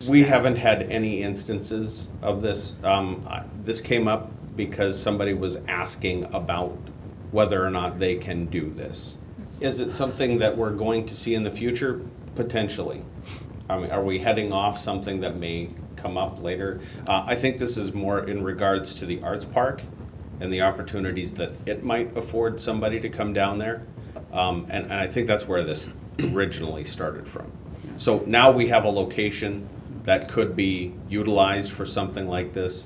We haven't had any instances of this. This came up because somebody was asking about whether or not they can do this. Is it something that we're going to see in the future? Potentially. I mean, are we heading off something that may come up later? I think this is more in regards to the arts park and the opportunities that it might afford somebody to come down there. And I think that's where this originally started from. So now we have a location that could be utilized for something like this.